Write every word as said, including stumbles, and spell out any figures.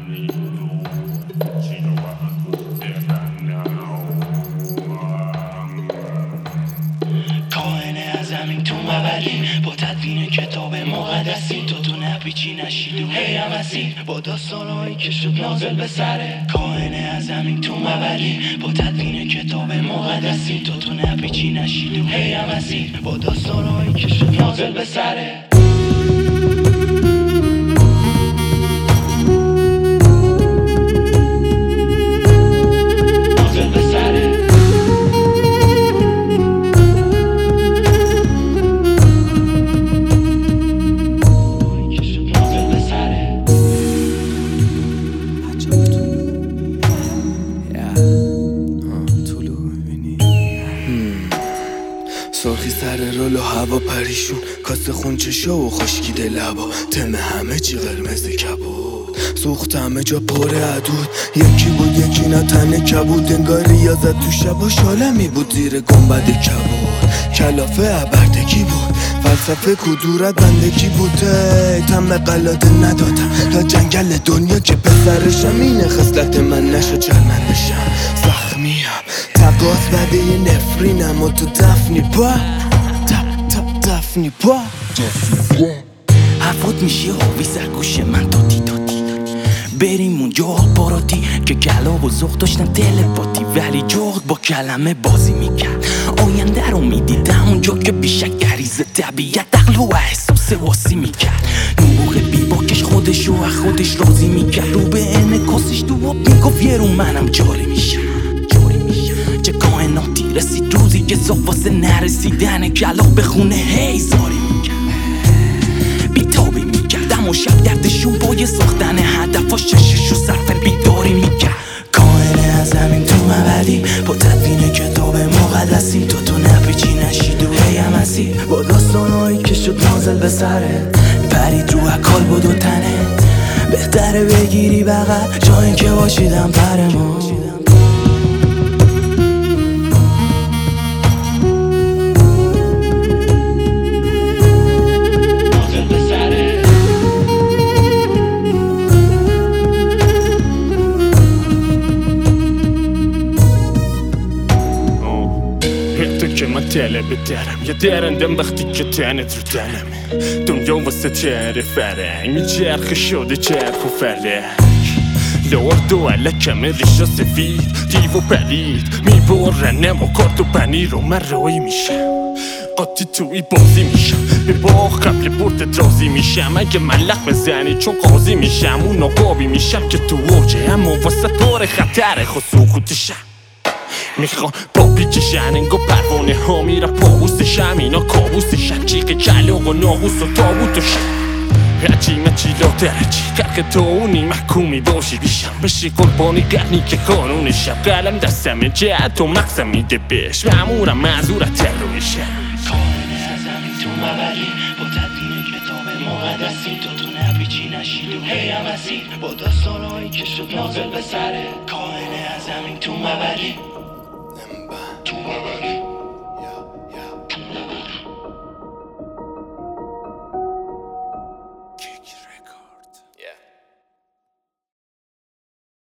کائنه از زمین تو مبری با تدوین کتاب مقدسی تو تو نپیچی نشید و هی هم اسیر با داستانهایی که شد نازل به سره. کائنه از زمین تو مبری با تدوین کتاب مقدسی تو تو نپیچی نشید و هی هم اسیر با داستانهایی که شد نازل به سره. سرخی سر رول و هوا پریشون، کاسه خونچه شو و خشکیده لبا، تم همه چی قرمز کبود، سوخت همه جا پر عدود، یکی بود یکی نه تنه کبود، انگار ریاضت تو شبا شالمی بود زیر گنبد کبود، کلافه عبردگی بود، فلسفه کدورت بندگی بوده، تم قلاده ندادم تا جنگل دنیا که پسرشم، اینه خصلت من نشو چرمندشم، زخمیم تقاس بده یه نفرینم و تو دفنی با دف دف دفنی با حرفات میشه آوی سرگوش من دادی دادی بریم اونجا باراتی که کلاب و زخ داشتن تلپاتی، ولی جغد با کلمه بازی میکرد، آینده رو میدیدم اونجا که بیشک گریز طبیعت عقل و احساس واسی میکرد، نبوغ بیباکش خودش و خودش راضی میکرد، رو به انکاسش تو آب میگفت یه رو منم جاری میشم چه کائناتی رسید روزی که صاف واسه نرسیدن کلاق به خونه هی زاری میکرد، بیتابی میکردم و شب دردشون پای ساختن هدفاش چششو صرف بیداری میکرد. کائنه از زمین تو مبدی با تدوین کتاب مقدسی تو تو نپیچی نشید و هی هم اسیر با داستانهایی که شد نازل به سره، پرید رو اکال بود و تنه بهتره بگیری بغل جایی که باشیدم پر ما. که من تله بدرم یا درندم وقتی که تنت رو دلمه، دنیا واسه چهره فرنگ میچرخه شده چرخ و فلک، لرد و علکم ریشا سفید دیو و پلید میبرنم و کارت و پنیر و من رایی میشم، قاطی توی بازی میشم به باغ قبل برد رازی میشم، اگه ملق بزنی چون قاضی میشم اون آقابی میشم که تو اوجه اما واسه پر خطره خود سکوتشم، میخوام با بیکشن انگا پروانه ها میره پاوستشم، اینا کابوستشن چیق کلاق و ناغوس و تابوتشم، هرچی مچی لاترچی کرک تو اونی محکومی باشی بیشم بشی قربانی قرنی که قانونشم، قلم دستم جهت و مقصم میده بهش معمورم معذورت ترویشم. کائنه از زمین تو مبری با تدوین کتاب مقدسی تو تو نپیچی نشید و هی هم اسیر با داستانهایی که شد نازل به سره. کائنه از زمین تو مبری